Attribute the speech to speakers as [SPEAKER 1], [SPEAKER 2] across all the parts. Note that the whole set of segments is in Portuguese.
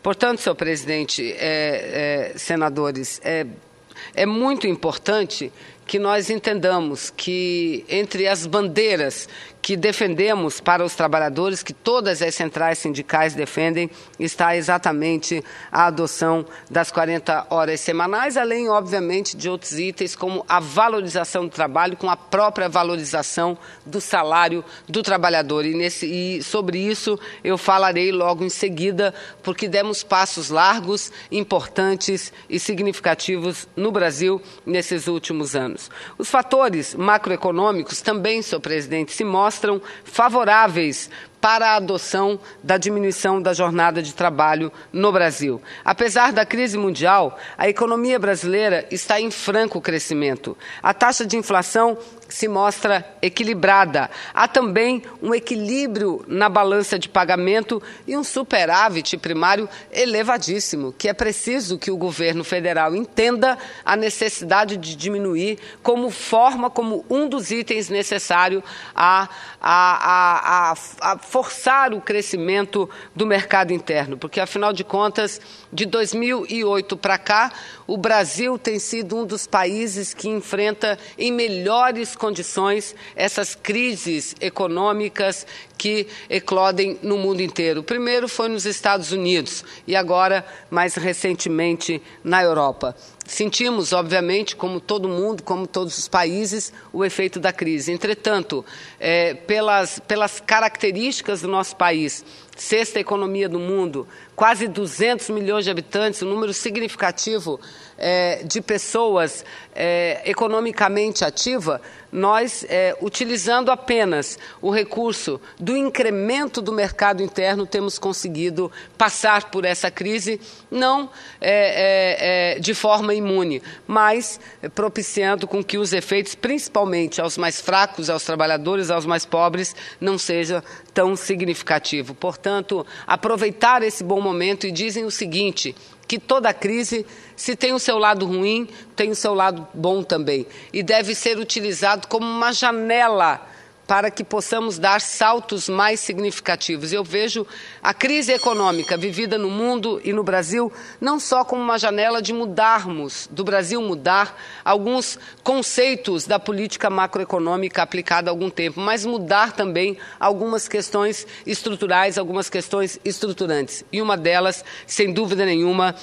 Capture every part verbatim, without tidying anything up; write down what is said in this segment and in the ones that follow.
[SPEAKER 1] Portanto, senhor presidente, é, é, senadores, é, é muito importante que nós entendamos que entre as bandeiras que defendemos para os trabalhadores, que todas as centrais sindicais defendem, está exatamente a adoção das quarenta horas semanais, além, obviamente, de outros itens, como a valorização do trabalho, com a própria valorização do salário do trabalhador. E, nesse, e sobre isso eu falarei logo em seguida, porque demos passos largos, importantes e significativos no Brasil nesses últimos anos. Os fatores macroeconômicos também, senhor presidente, se mostram mostram favoráveis para a adoção da diminuição da jornada de trabalho no Brasil. Apesar da crise mundial, a economia brasileira está em franco crescimento. A taxa de inflação se mostra equilibrada. Há também um equilíbrio na balança de pagamento e um superávit primário elevadíssimo, que é preciso que o governo federal entenda a necessidade de diminuir como forma, como um dos itens necessários a, a, a, a, a forçar o crescimento do mercado interno, porque, afinal de contas, de dois mil e oito para cá, o Brasil tem sido um dos países que enfrenta em melhores condições essas crises econômicas que eclodem no mundo inteiro. O primeiro foi nos Estados Unidos e agora, mais recentemente, na Europa. Sentimos, obviamente, como todo mundo, como todos os países, o efeito da crise. Entretanto, é, pelas, pelas características do nosso país, sexta economia do mundo, quase duzentos milhões de habitantes, um número significativo é, de pessoas é, economicamente ativa, nós, é, utilizando apenas o recurso do incremento do mercado interno, temos conseguido passar por essa crise, não é, é, é, de forma imune, mas é, propiciando com que os efeitos, principalmente aos mais fracos, aos trabalhadores, aos mais pobres, não seja tão significativo. Portanto, aproveitar esse bom momento, e dizem o seguinte, que toda crise, se tem o seu lado ruim, tem o seu lado bom também, e deve ser utilizado como uma janela para que possamos dar saltos mais significativos. Eu vejo a crise econômica vivida no mundo e no Brasil não só como uma janela de mudarmos, do Brasil mudar alguns conceitos da política macroeconômica aplicada há algum tempo, mas mudar também algumas questões estruturais, algumas questões estruturantes. E uma delas, sem dúvida nenhuma,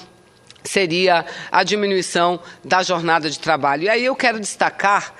[SPEAKER 1] seria a diminuição da jornada de trabalho. E aí eu quero destacar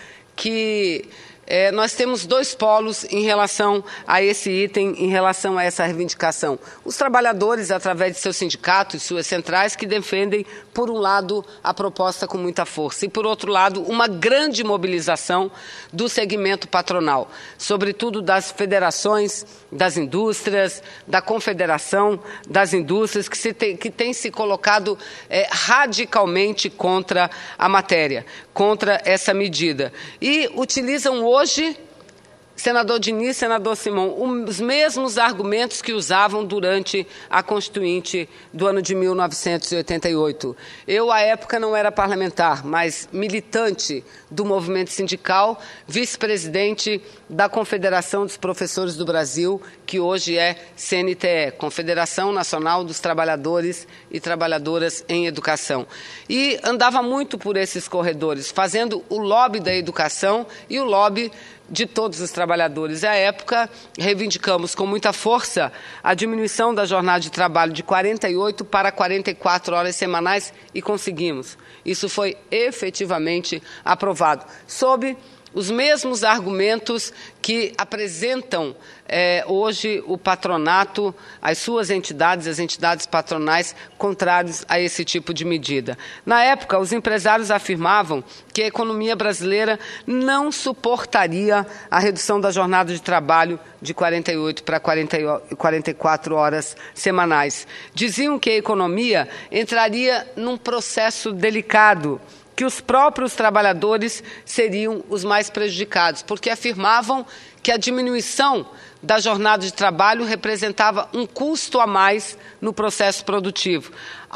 [SPEAKER 1] que É, nós temos dois polos em relação a esse item, em relação a essa reivindicação. Os trabalhadores, através de seus sindicatos e suas centrais, que defendem, por um lado, a proposta com muita força e, por outro lado, uma grande mobilização do segmento patronal, sobretudo das federações das indústrias, da confederação das indústrias, que, se tem, que tem se colocado é, radicalmente contra a matéria, contra essa medida. E utilizam hoje, senador Diniz, senador Simão, os mesmos argumentos que usavam durante a Constituinte do ano de mil novecentos e oitenta e oito. Eu, à época, não era parlamentar, mas militante do movimento sindical, vice-presidente da Confederação dos Professores do Brasil, que hoje é C N T E, Confederação Nacional dos Trabalhadores e Trabalhadoras em Educação. E andava muito por esses corredores, fazendo o lobby da educação e o lobby de todos os trabalhadores. À época, reivindicamos com muita força a diminuição da jornada de trabalho de quarenta e oito para quarenta e quatro horas semanais e conseguimos. Isso foi efetivamente aprovado, sob os mesmos argumentos que apresentam eh, hoje o patronato, as suas entidades, as entidades patronais, contrários a esse tipo de medida. Na época, os empresários afirmavam que a economia brasileira não suportaria a redução da jornada de trabalho de quarenta e oito para quarenta e quatro horas semanais. Diziam que a economia entraria num processo delicado, que os próprios trabalhadores seriam os mais prejudicados, porque afirmavam que a diminuição da jornada de trabalho representava um custo a mais no processo produtivo.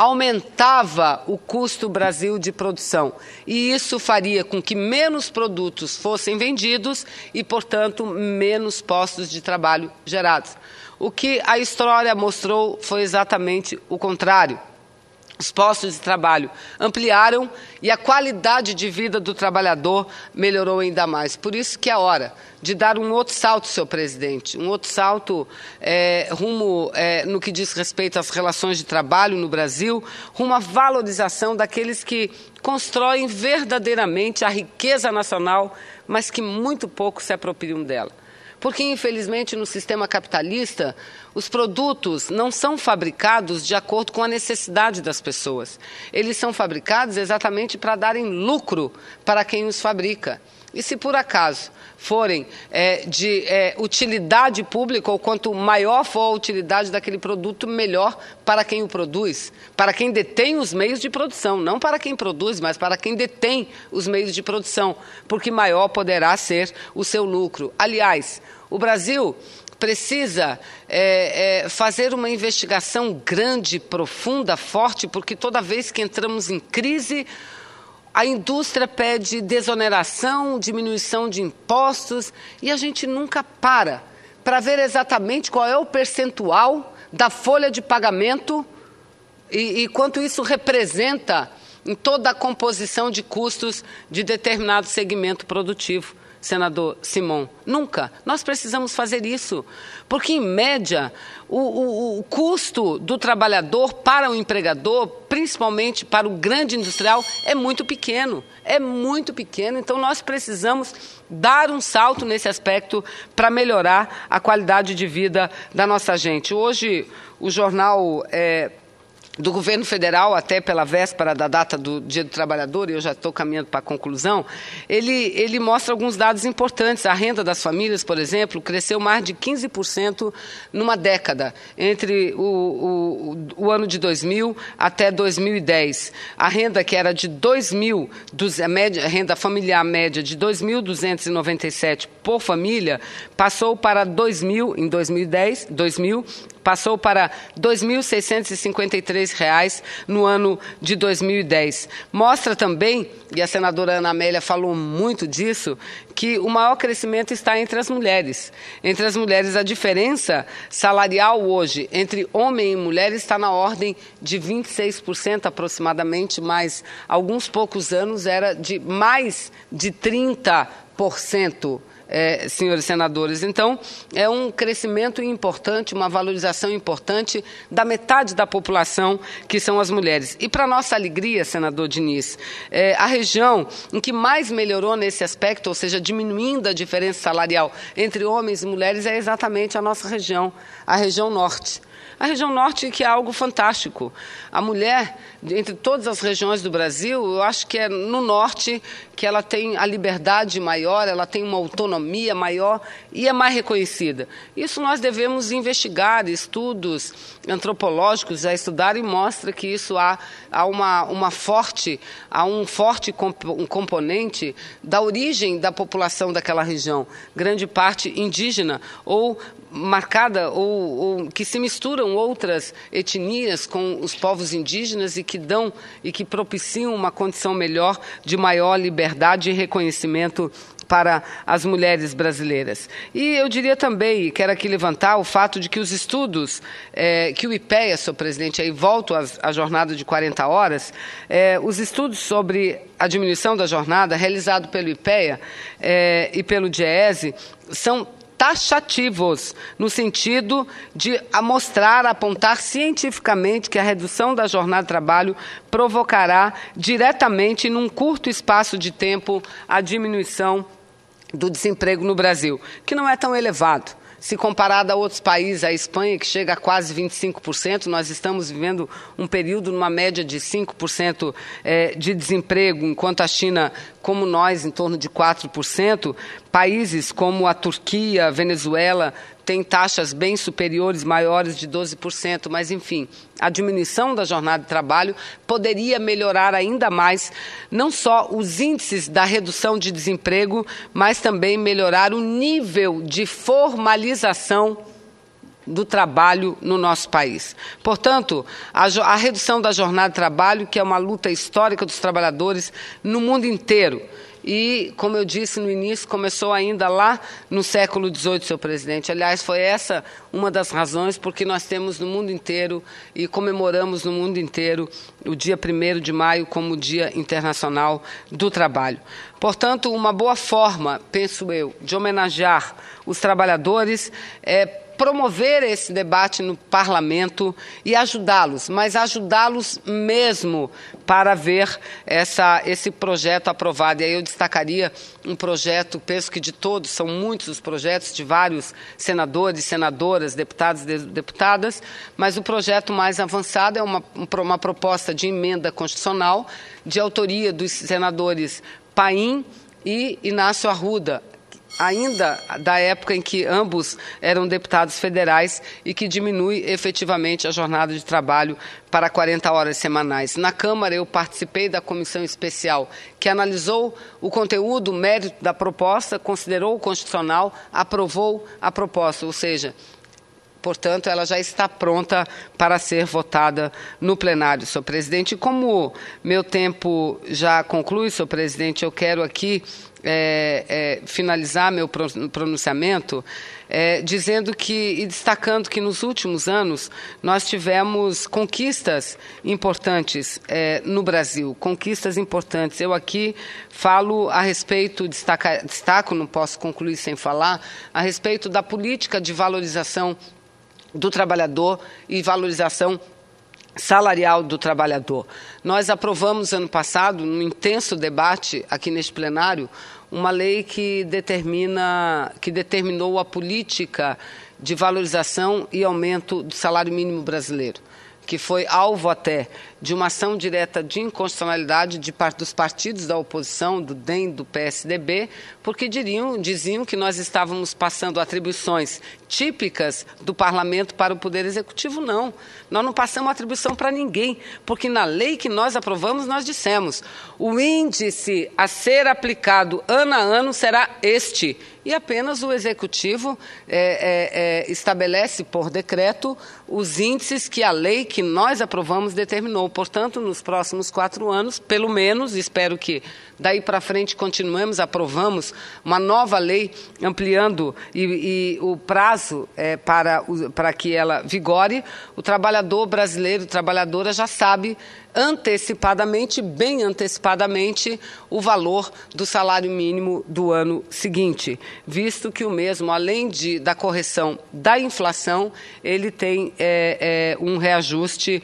[SPEAKER 1] Aumentava o custo Brasil de produção e isso faria com que menos produtos fossem vendidos e, portanto, menos postos de trabalho gerados. O que a história mostrou foi exatamente o contrário. Os postos de trabalho ampliaram e a qualidade de vida do trabalhador melhorou ainda mais. Por isso que é hora de dar um outro salto, senhor presidente, um outro salto é, rumo, é, no que diz respeito às relações de trabalho no Brasil, rumo à valorização daqueles que constroem verdadeiramente a riqueza nacional, mas que muito pouco se apropriam dela. Porque, infelizmente, no sistema capitalista, os produtos não são fabricados de acordo com a necessidade das pessoas. Eles são fabricados exatamente para darem lucro para quem os fabrica. E se por acaso forem é, de é, utilidade pública, ou quanto maior for a utilidade daquele produto, melhor para quem o produz, para quem detém os meios de produção, não para quem produz, mas para quem detém os meios de produção, porque maior poderá ser o seu lucro. Aliás, o Brasil precisa é, é, fazer uma investigação grande, profunda, forte, porque toda vez que entramos em crise, a indústria pede desoneração, diminuição de impostos, e a gente nunca para para ver exatamente qual é o percentual da folha de pagamento e, e quanto isso representa em toda a composição de custos de determinado segmento produtivo. Senador Simon, nunca. Nós precisamos fazer isso, porque, em média, o, o, o custo do trabalhador para o empregador, principalmente para o grande industrial, é muito pequeno. É muito pequeno, então nós precisamos dar um salto nesse aspecto para melhorar a qualidade de vida da nossa gente. Hoje, o jornal... É, do governo federal, até pela véspera da data do Dia do Trabalhador, e eu já estou caminhando para a conclusão, ele, ele mostra alguns dados importantes. A renda das famílias, por exemplo, cresceu mais de quinze por cento numa década, entre o, o, o ano de dois mil até dois mil e dez. A renda que era de dois mil, a, média, a renda familiar média de dois mil duzentos e noventa e sete por família, passou para dois mil, em dois mil e dez, dois mil, passou para dois mil seiscentos e cinquenta e três reais no ano de dois mil e dez. Mostra também, e a senadora Ana Amélia falou muito disso, que o maior crescimento está entre as mulheres. Entre as mulheres, a diferença salarial hoje entre homem e mulher está na ordem de vinte e seis por cento aproximadamente, mas alguns poucos anos era de mais de trinta por cento. É, senhores senadores, então é um crescimento importante, uma valorização importante da metade da população, que são as mulheres. E para nossa alegria, senador Diniz, é, a região em que mais melhorou nesse aspecto, ou seja, diminuindo a diferença salarial entre homens e mulheres, é exatamente a nossa região, a região norte. A região norte, que é algo fantástico. A mulher, entre todas as regiões do Brasil, eu acho que é no norte que ela tem a liberdade maior, ela tem uma autonomia maior e é mais reconhecida. Isso nós devemos investigar, estudos antropológicos a estudar, e mostra que isso há, há, uma, uma forte, há um forte comp um componente da origem da população daquela região, grande parte indígena ou marcada, ou, ou que se misturam outras etnias com os povos indígenas e que dão e que propiciam uma condição melhor de maior liberdade e reconhecimento para as mulheres brasileiras. E eu diria também, e quero aqui levantar o fato de que os estudos, é, que o IPEA, senhor presidente, aí volto à jornada de quarenta horas, é, os estudos sobre a diminuição da jornada, realizado pelo IPEA é, e pelo DIEESE, são taxativos, no sentido de mostrar, apontar cientificamente que a redução da jornada de trabalho provocará diretamente, num curto espaço de tempo, a diminuição do desemprego no Brasil, que não é tão elevado. Se comparado a outros países, a Espanha, que chega a quase vinte e cinco por cento, nós estamos vivendo um período numa média de cinco por cento é, de desemprego, enquanto a China, como nós, em torno de quatro por cento. Países como a Turquia, a Venezuela, têm taxas bem superiores, maiores de doze por cento, mas, enfim, a diminuição da jornada de trabalho poderia melhorar ainda mais, não só os índices da redução de desemprego, mas também melhorar o nível de formalização do trabalho no nosso país. Portanto, a, a redução da jornada de trabalho, que é uma luta histórica dos trabalhadores no mundo inteiro, e, como eu disse no início, começou ainda lá no século dezoito, senhor presidente. Aliás, foi essa uma das razões porque nós temos no mundo inteiro e comemoramos no mundo inteiro o dia primeiro de maio como Dia Internacional do Trabalho. Portanto, uma boa forma, penso eu, de homenagear os trabalhadores é promover esse debate no parlamento e ajudá-los, mas ajudá-los mesmo para ver essa, esse projeto aprovado. E aí eu destacaria um projeto, penso que de todos, são muitos os projetos de vários senadores, senadoras, deputados e deputadas, mas o projeto mais avançado é uma, uma proposta de emenda constitucional de autoria dos senadores Paim e Inácio Arruda, ainda da época em que ambos eram deputados federais e que diminui efetivamente a jornada de trabalho para quarenta horas semanais. Na Câmara, eu participei da comissão especial que analisou o conteúdo, o mérito da proposta, considerou o constitucional, aprovou a proposta, ou seja, portanto, ela já está pronta para ser votada no plenário, senhor presidente. E como meu tempo já conclui, senhor presidente, eu quero aqui é, é, finalizar meu pronunciamento é, dizendo que, e destacando que nos últimos anos nós tivemos conquistas importantes é, no Brasil, conquistas importantes. Eu aqui falo a respeito, destaca, destaco, não posso concluir sem falar, a respeito da política de valorização do trabalhador e valorização salarial do trabalhador. Nós aprovamos ano passado, num intenso debate aqui neste plenário, uma lei que determina, que determinou a política de valorização e aumento do salário mínimo brasileiro, que foi alvo até de uma ação direta de inconstitucionalidade de parte dos partidos da oposição, do D E M, do P S D B, porque diriam, diziam que nós estávamos passando atribuições típicas do Parlamento para o Poder Executivo. Não, nós não passamos atribuição para ninguém, porque na lei que nós aprovamos nós dissemos o índice a ser aplicado ano a ano será este, e apenas o Executivo é, é, é, estabelece por decreto os índices que a lei que nós aprovamos determinou. Portanto, nos próximos quatro anos, pelo menos, espero que daí para frente continuemos, aprovamos uma nova lei ampliando e, e o prazo é, para, para que ela vigore, o trabalhador brasileiro, trabalhadora já sabe antecipadamente, bem antecipadamente, o valor do salário mínimo do ano seguinte, visto que o mesmo, além de, da correção da inflação, ele tem é, é, um reajuste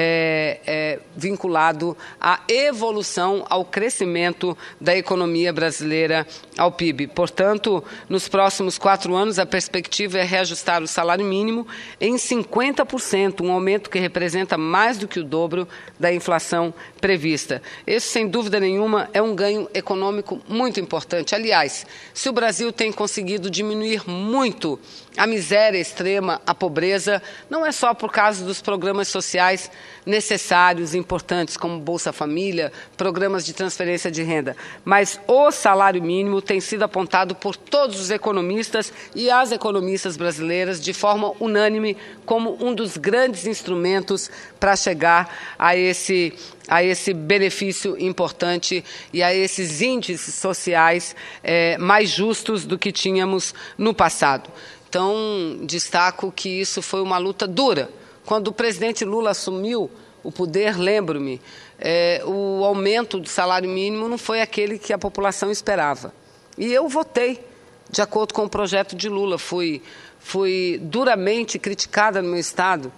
[SPEAKER 1] é, é, vinculado à evolução, ao crescimento da economia brasileira ao P I B. Portanto, nos próximos quatro anos, a perspectiva é reajustar o salário mínimo em cinquenta por cento, um aumento que representa mais do que o dobro da inflação prevista. Esse, sem dúvida nenhuma, é um ganho econômico muito importante. Aliás, se o Brasil tem conseguido diminuir muito a miséria extrema, a pobreza, não é só por causa dos programas sociais necessários, importantes, como Bolsa Família, programas de transferência de renda, mas o salário mínimo tem sido apontado por todos os economistas e as economistas brasileiras de forma unânime como um dos grandes instrumentos para chegar a esse, a esse benefício importante e a esses índices sociais é, mais justos do que tínhamos no passado. Então, destaco que isso foi uma luta dura. Quando o presidente Lula assumiu o poder, lembro-me, é, o aumento do salário mínimo não foi aquele que a população esperava. E eu votei de acordo com o projeto de Lula. Fui, fui duramente criticada no meu estado,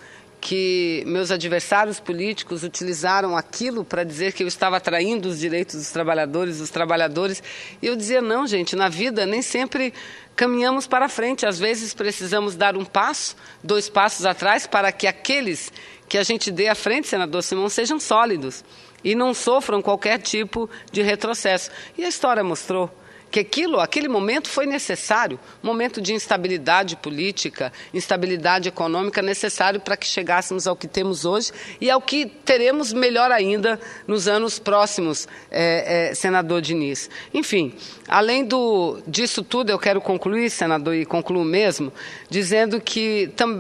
[SPEAKER 1] que meus adversários políticos utilizaram aquilo para dizer que eu estava traindo os direitos dos trabalhadores, dos trabalhadores. E eu dizia, não, gente, na vida nem sempre caminhamos para frente. Às vezes precisamos dar um passo, dois passos atrás, para que aqueles que a gente dê à frente, senador Simão, sejam sólidos e não sofram qualquer tipo de retrocesso. E a história mostrou que aquilo, aquele momento foi necessário, momento de instabilidade política, instabilidade econômica necessário para que chegássemos ao que temos hoje e ao que teremos melhor ainda nos anos próximos, é, é, senador Diniz. Enfim, além do, disso tudo, eu quero concluir, senador, e concluo mesmo, dizendo que tam,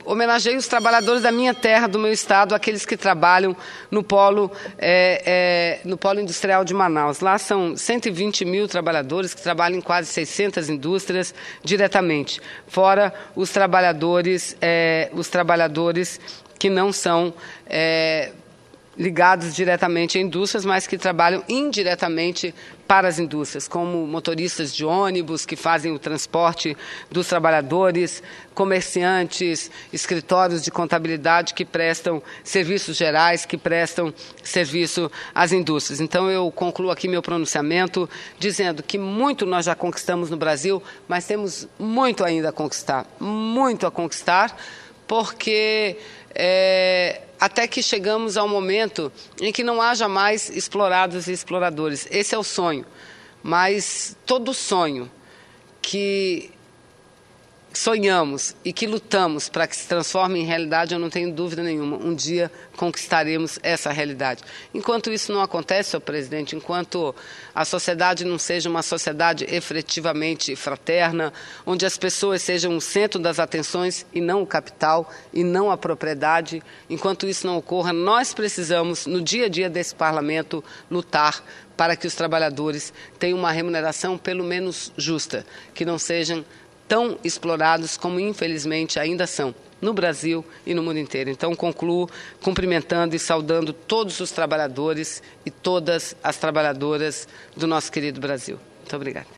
[SPEAKER 1] homenageio os trabalhadores da minha terra, do meu estado, aqueles que trabalham no polo, é, é, no polo industrial de Manaus. Lá são cento e vinte mil trabalhadores que trabalham em quase seiscentas indústrias diretamente, fora os trabalhadores, é, os trabalhadores que não são é, ligados diretamente a indústrias, mas que trabalham indiretamente para as indústrias, como motoristas de ônibus que fazem o transporte dos trabalhadores, comerciantes, escritórios de contabilidade que prestam serviços gerais, que prestam serviço às indústrias. Então, eu concluo aqui meu pronunciamento dizendo que muito nós já conquistamos no Brasil, mas temos muito ainda a conquistar, muito a conquistar, porque é, até que chegamos ao momento em que não haja mais explorados e exploradores. Esse é o sonho, mas todo sonho que sonhamos e que lutamos para que se transforme em realidade, eu não tenho dúvida nenhuma, um dia conquistaremos essa realidade. Enquanto isso não acontece, senhor presidente, enquanto a sociedade não seja uma sociedade efetivamente fraterna, onde as pessoas sejam o centro das atenções e não o capital e não a propriedade, enquanto isso não ocorra, nós precisamos, no dia a dia desse parlamento, lutar para que os trabalhadores tenham uma remuneração pelo menos justa, que não sejam tão explorados como infelizmente ainda são no Brasil e no mundo inteiro. Então concluo cumprimentando e saudando todos os trabalhadores e todas as trabalhadoras do nosso querido Brasil. Muito obrigada.